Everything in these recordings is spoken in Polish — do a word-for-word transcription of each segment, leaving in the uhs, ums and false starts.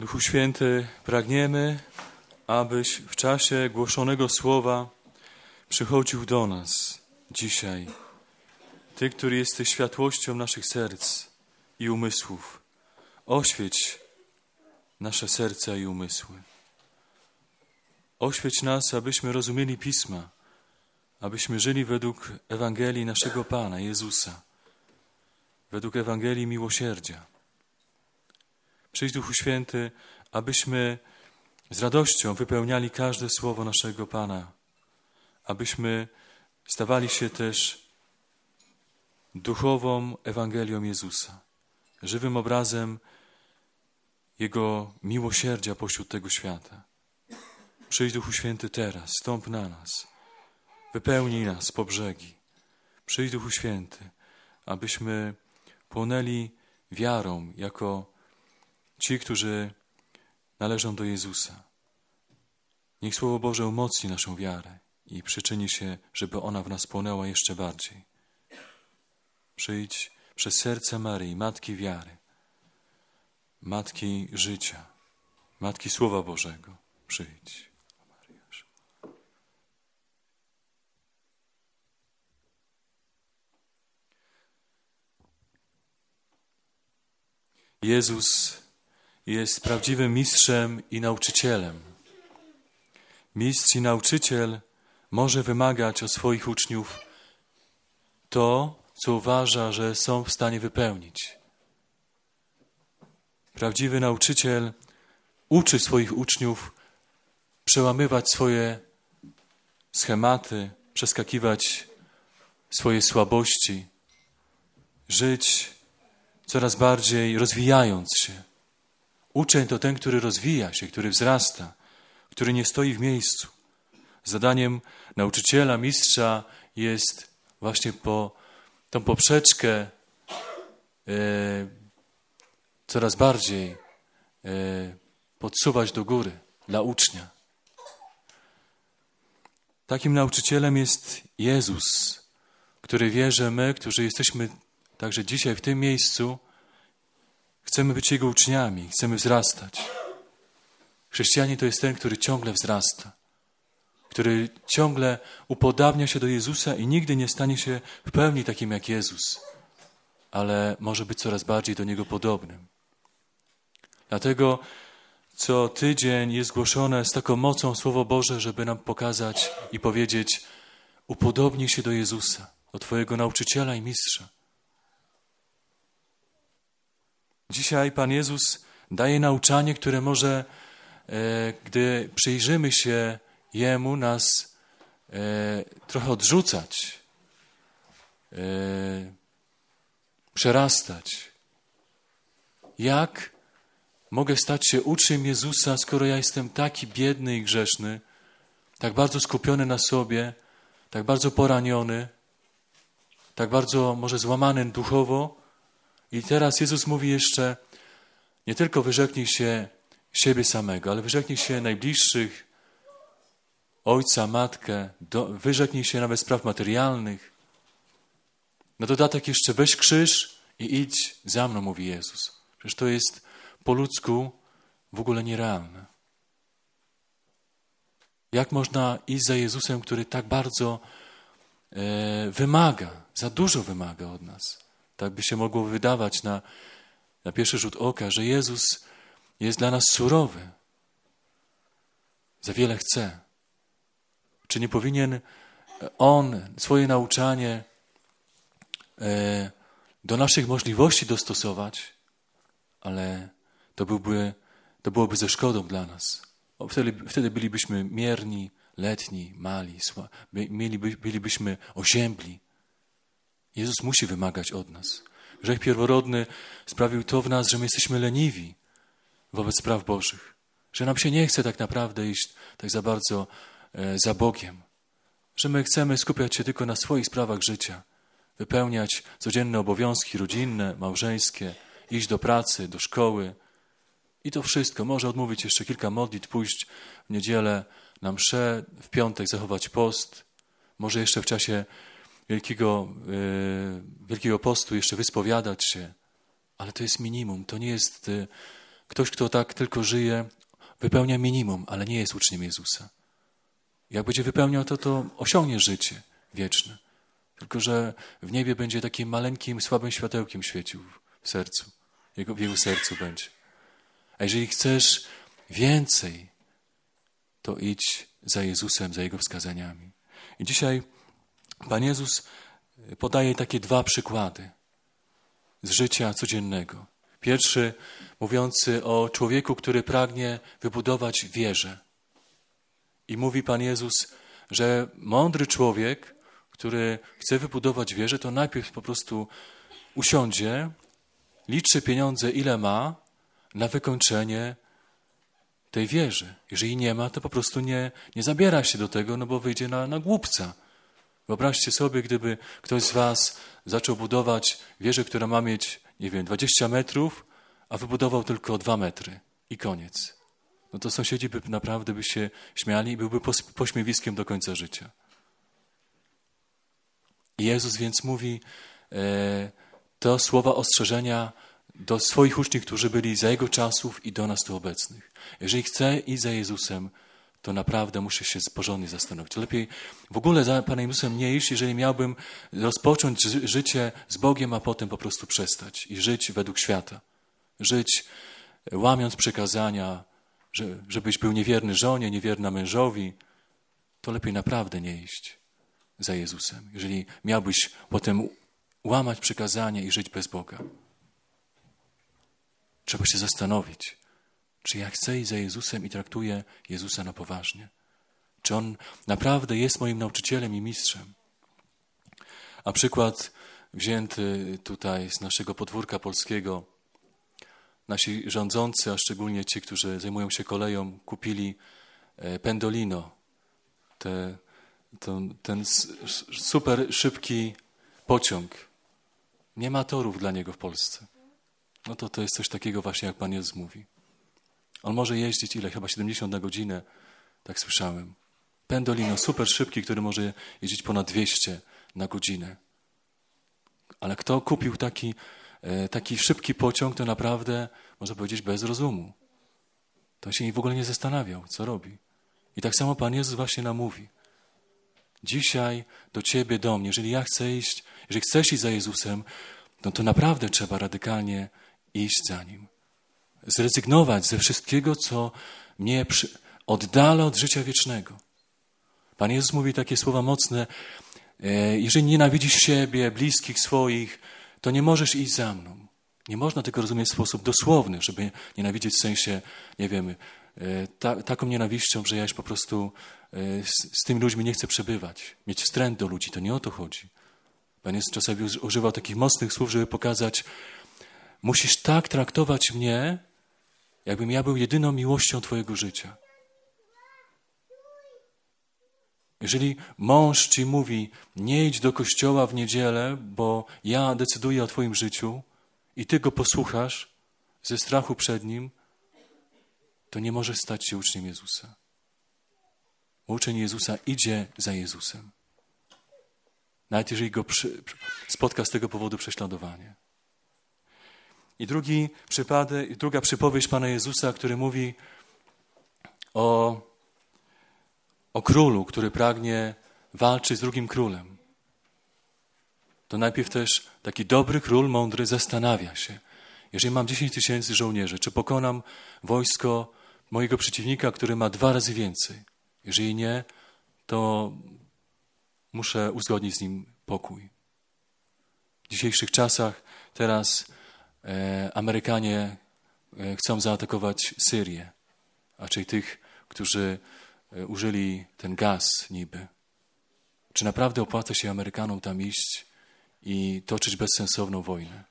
Duchu Święty, pragniemy, abyś w czasie głoszonego słowa przychodził do nas dzisiaj. Ty, który jesteś światłością naszych serc i umysłów, oświeć nasze serca i umysły. Oświeć nas, abyśmy rozumieli Pisma, abyśmy żyli według Ewangelii naszego Pana Jezusa, według Ewangelii miłosierdzia. Przyjdź, Duchu Święty, abyśmy z radością wypełniali każde słowo naszego Pana, abyśmy stawali się też duchową Ewangelią Jezusa, żywym obrazem Jego miłosierdzia pośród tego świata. Przyjdź, Duchu Święty, teraz, stąp na nas, wypełnij nas po brzegi. Przyjdź, Duchu Święty, abyśmy płonęli wiarą jako ci, którzy należą do Jezusa. Niech Słowo Boże umocni naszą wiarę i przyczyni się, żeby ona w nas płonęła jeszcze bardziej. Przyjdź przez serce Maryi, Matki wiary, Matki życia, Matki Słowa Bożego. Przyjdź. Jezus jest prawdziwym mistrzem i nauczycielem. Mistrz i nauczyciel może wymagać od swoich uczniów to, co uważa, że są w stanie wypełnić. Prawdziwy nauczyciel uczy swoich uczniów przełamywać swoje schematy, przeskakiwać swoje słabości, żyć coraz bardziej rozwijając się. Uczeń to ten, który rozwija się, który wzrasta, który nie stoi w miejscu. Zadaniem nauczyciela, mistrza jest właśnie po tą poprzeczkę e, coraz bardziej e, podsuwać do góry dla ucznia. Takim nauczycielem jest Jezus, który wie, że my, którzy jesteśmy także dzisiaj w tym miejscu, chcemy być Jego uczniami, chcemy wzrastać. Chrześcijanin to jest ten, który ciągle wzrasta, który ciągle upodabnia się do Jezusa i nigdy nie stanie się w pełni takim jak Jezus, ale może być coraz bardziej do Niego podobnym. Dlatego co tydzień jest głoszone z taką mocą Słowo Boże, żeby nam pokazać i powiedzieć: upodobnij się do Jezusa, do Twojego nauczyciela i mistrza. Dzisiaj Pan Jezus daje nauczanie, które może, e, gdy przyjrzymy się Jemu, nas e, trochę odrzucać, e, przerastać. Jak mogę stać się uczniem Jezusa, skoro ja jestem taki biedny i grzeszny, tak bardzo skupiony na sobie, tak bardzo poraniony, tak bardzo może złamany duchowo? I teraz Jezus mówi jeszcze: nie tylko wyrzeknij się siebie samego, ale wyrzeknij się najbliższych, ojca, matkę, do, wyrzeknij się nawet spraw materialnych. Na dodatek jeszcze weź krzyż i idź za mną, mówi Jezus. Przecież to jest po ludzku w ogóle nierealne. Jak można iść za Jezusem, który tak bardzo e, wymaga, za dużo wymaga od nas? Tak by się mogło wydawać na, na pierwszy rzut oka, że Jezus jest dla nas surowy. Za wiele chce. Czy nie powinien On swoje nauczanie e, do naszych możliwości dostosować? Ale to, byłby, to byłoby ze szkodą dla nas. O, wtedy, wtedy bylibyśmy mierni, letni, mali, sła, mieliby, bylibyśmy oziębli. Jezus musi wymagać od nas. Grzech pierworodny sprawił to w nas, że my jesteśmy leniwi wobec spraw Bożych. Że nam się nie chce tak naprawdę iść tak za bardzo e, za Bogiem. Że my chcemy skupiać się tylko na swoich sprawach życia. Wypełniać codzienne obowiązki rodzinne, małżeńskie, iść do pracy, do szkoły. I to wszystko. Może odmówić jeszcze kilka modlitw, pójść w niedzielę na mszę, w piątek zachować post. Może jeszcze w czasie Wielkiego, yy, Wielkiego Postu jeszcze wyspowiadać się, ale to jest minimum, to nie jest yy, ktoś, kto tak tylko żyje, wypełnia minimum, ale nie jest uczniem Jezusa. Jak będzie wypełniał to, to osiągnie życie wieczne. Tylko że w niebie będzie takim maleńkim, słabym światełkiem świecił w sercu. Jego, w jego sercu będzie. A jeżeli chcesz więcej, to idź za Jezusem, za Jego wskazaniami. I dzisiaj Pan Jezus podaje takie dwa przykłady z życia codziennego. Pierwszy mówiący o człowieku, który pragnie wybudować wieżę. I mówi Pan Jezus, że mądry człowiek, który chce wybudować wieżę, to najpierw po prostu usiądzie, liczy pieniądze, ile ma, na wykończenie tej wieży. Jeżeli nie ma, to po prostu nie, nie zabiera się do tego, no bo wyjdzie na, na głupca. Wyobraźcie sobie, gdyby ktoś z was zaczął budować wieżę, która ma mieć, nie wiem, dwadzieścia metrów, a wybudował tylko dwa metry i koniec. No to sąsiedzi by naprawdę by się śmiali i byłby pośmiewiskiem do końca życia. I Jezus więc mówi e, to słowa ostrzeżenia do swoich uczniów, którzy byli za Jego czasów i do nas tu obecnych. Jeżeli chcę iść za Jezusem, to naprawdę muszę się porządnie zastanowić. Lepiej w ogóle za Panem Jezusem nie iść, jeżeli miałbym rozpocząć ży- życie z Bogiem, a potem po prostu przestać i żyć według świata. Żyć łamiąc przykazania, że, żebyś był niewierny żonie, niewierna mężowi, to lepiej naprawdę nie iść za Jezusem. Jeżeli miałbyś potem łamać przykazania i żyć bez Boga. Trzeba się zastanowić, czy ja chcę iść za Jezusem i traktuję Jezusa na poważnie. Czy On naprawdę jest moim nauczycielem i mistrzem. A przykład wzięty tutaj z naszego podwórka polskiego. Nasi rządzący, a szczególnie ci, którzy zajmują się koleją, kupili Pendolino. Te, to, ten super szybki pociąg. Nie ma torów dla niego w Polsce. No to to jest coś takiego właśnie, jak Pan Jezus mówi. On może jeździć ile? Chyba siedemdziesiąt na godzinę, tak słyszałem. Pendolino, super szybki, który może jeździć ponad dwieście na godzinę. Ale kto kupił taki, taki szybki pociąg, to naprawdę, można powiedzieć, bez rozumu. To się w ogóle nie zastanawiał, co robi. I tak samo Pan Jezus właśnie nam mówi. Dzisiaj do Ciebie, do mnie, jeżeli ja chcę iść, jeżeli chcesz iść za Jezusem, no to naprawdę trzeba radykalnie iść za Nim. Zrezygnować ze wszystkiego, co mnie przy... oddala od życia wiecznego. Pan Jezus mówi takie słowa mocne. Jeżeli nienawidzisz siebie, bliskich swoich, to nie możesz iść za mną. Nie można tego rozumieć w sposób dosłowny, żeby nienawidzieć w sensie, nie wiem, ta, taką nienawiścią, że ja już po prostu z, z tymi ludźmi nie chcę przebywać. Mieć wstręt do ludzi, to nie o to chodzi. Pan Jezus czasami używał takich mocnych słów, żeby pokazać, musisz tak traktować mnie, jakbym ja był jedyną miłością twojego życia. Jeżeli mąż ci mówi, nie idź do kościoła w niedzielę, bo ja decyduję o twoim życiu i ty go posłuchasz ze strachu przed nim, to nie możesz stać się uczniem Jezusa. Uczeń Jezusa idzie za Jezusem. Nawet jeżeli go przy, spotka z tego powodu prześladowanie. I drugi przypadek, druga przypowieść Pana Jezusa, który mówi o, o królu, który pragnie walczyć z drugim królem. To najpierw też taki dobry król, mądry, zastanawia się. Jeżeli mam dziesięć tysięcy żołnierzy, czy pokonam wojsko mojego przeciwnika, który ma dwa razy więcej? Jeżeli nie, to muszę uzgodnić z nim pokój. W dzisiejszych czasach teraz e, Amerykanie e, chcą zaatakować Syrię, a czyli tych, którzy e, użyli ten gaz niby. Czy naprawdę opłaca się Amerykanom tam iść i toczyć bezsensowną wojnę?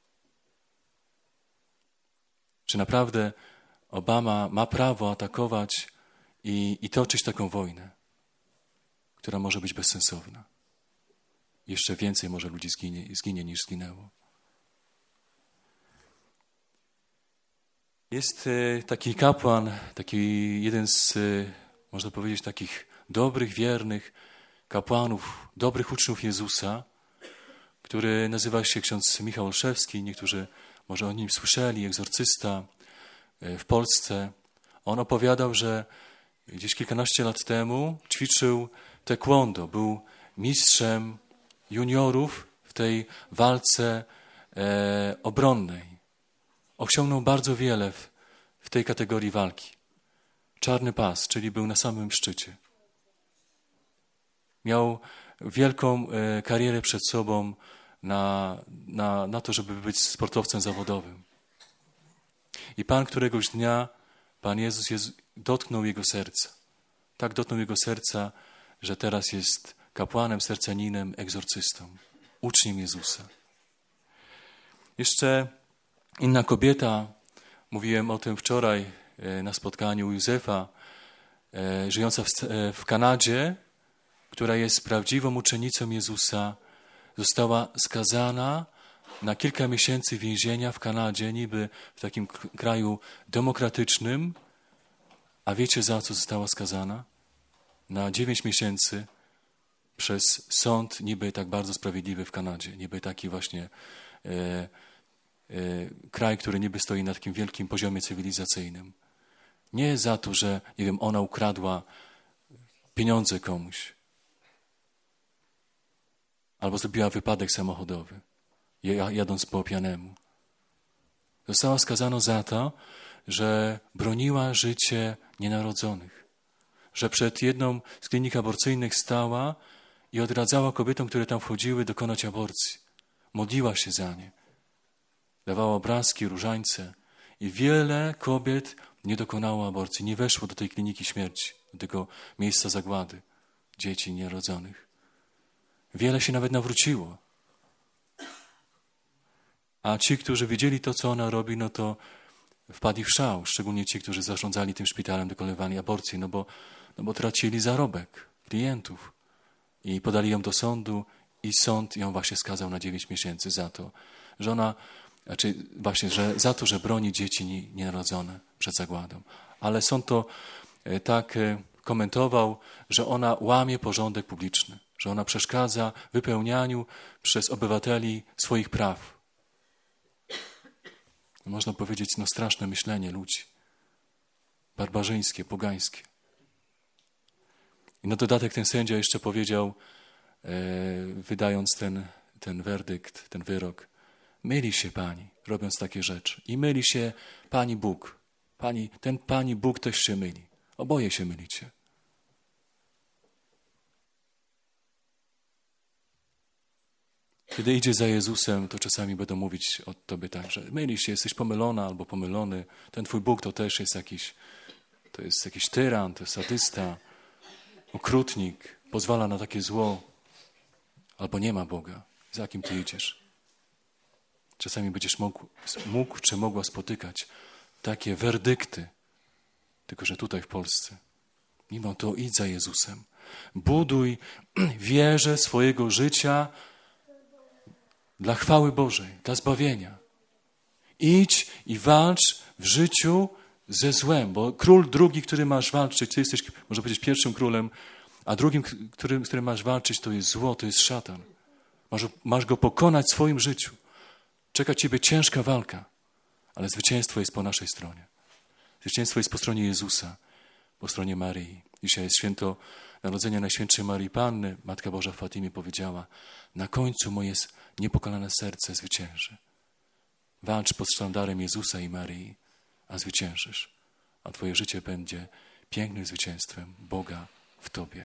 Czy naprawdę Obama ma prawo atakować i, i toczyć taką wojnę, która może być bezsensowna? Jeszcze więcej może ludzi zginie, zginie niż zginęło. Jest taki kapłan, taki jeden z, można powiedzieć, takich dobrych, wiernych kapłanów, dobrych uczniów Jezusa, który nazywa się ksiądz Michał Olszewski. Niektórzy może o nim słyszeli, egzorcysta, w Polsce. On opowiadał, że gdzieś kilkanaście lat temu ćwiczył taekwondo. Był mistrzem juniorów w tej walce e, obronnej. Osiągnął bardzo wiele w, w tej kategorii walki. Czarny pas, czyli był na samym szczycie. Miał wielką e, karierę przed sobą na, na, na to, żeby być sportowcem zawodowym. I Pan któregoś dnia, Pan Jezus Jezu, dotknął jego serca. Tak dotknął jego serca, że teraz jest kapłanem, sercaninem, egzorcystą, uczniem Jezusa. Jeszcze inna kobieta, mówiłem o tym wczoraj na spotkaniu u Józefa, żyjąca w, w Kanadzie, która jest prawdziwą uczennicą Jezusa, została skazana na kilka miesięcy więzienia w Kanadzie, niby w takim kraju demokratycznym. A wiecie, za co została skazana? Na dziewięć miesięcy przez sąd niby tak bardzo sprawiedliwy w Kanadzie. Niby taki właśnie e, e, kraj, który niby stoi na takim wielkim poziomie cywilizacyjnym. Nie za to, że, nie wiem, ona ukradła pieniądze komuś. Albo zrobiła wypadek samochodowy, jadąc po pijanemu. Została skazana za to, że broniła życie nienarodzonych. Że przed jedną z klinik aborcyjnych stała i odradzała kobietom, które tam wchodziły, dokonać aborcji. Modliła się za nie. Dawała obrazki, różańce. I wiele kobiet nie dokonało aborcji, nie weszło do tej kliniki śmierci, do tego miejsca zagłady dzieci nienarodzonych. Wiele się nawet nawróciło. A ci, którzy wiedzieli to, co ona robi, no to wpadli w szał. Szczególnie ci, którzy zarządzali tym szpitalem, dokonywali aborcji, no bo, no bo tracili zarobek klientów. I podali ją do sądu i sąd ją właśnie skazał na dziewięć miesięcy za to, że ona, znaczy właśnie, że za to, że broni dzieci nienarodzone przed zagładą. Ale sąd to tak komentował, że ona łamie porządek publiczny, że ona przeszkadza w wypełnianiu przez obywateli swoich praw. Można powiedzieć, no straszne myślenie ludzi. Barbarzyńskie, pogańskie. I na dodatek ten sędzia jeszcze powiedział, e, wydając ten, ten werdykt, ten wyrok, myli się pani, robiąc takie rzeczy. I myli się Pani Bóg. Pani, ten Pani Bóg też się myli. Oboje się mylicie. Kiedy idzie za Jezusem, to czasami będą mówić o tobie tak, że mylisz się, jesteś pomylona albo pomylony. Ten twój Bóg to też jest jakiś, to jest jakiś tyran, to jest sadysta, okrutnik, pozwala na takie zło. Albo nie ma Boga. Za kim ty idziesz? Czasami będziesz mógł, mógł czy mogła spotykać takie werdykty, tylko że tutaj w Polsce. Mimo to idź za Jezusem. Buduj wieżę swojego życia dla chwały Bożej, dla zbawienia. Idź i walcz w życiu ze złem, bo król drugi, który masz walczyć, ty jesteś, można powiedzieć, pierwszym królem, a drugim, którym, którym masz walczyć, to jest zło, to jest szatan. Masz, masz go pokonać w swoim życiu. Czeka ciebie ciężka walka, ale zwycięstwo jest po naszej stronie. Zwycięstwo jest po stronie Jezusa, po stronie Maryi. Dzisiaj jest święto Narodzenia Najświętszej Maryi Panny. Matka Boża w Fatimie powiedziała, na końcu moje niepokalane serce zwycięży. Walcz pod sztandarem Jezusa i Maryi, a zwyciężysz. A twoje życie będzie pięknym zwycięstwem Boga w tobie.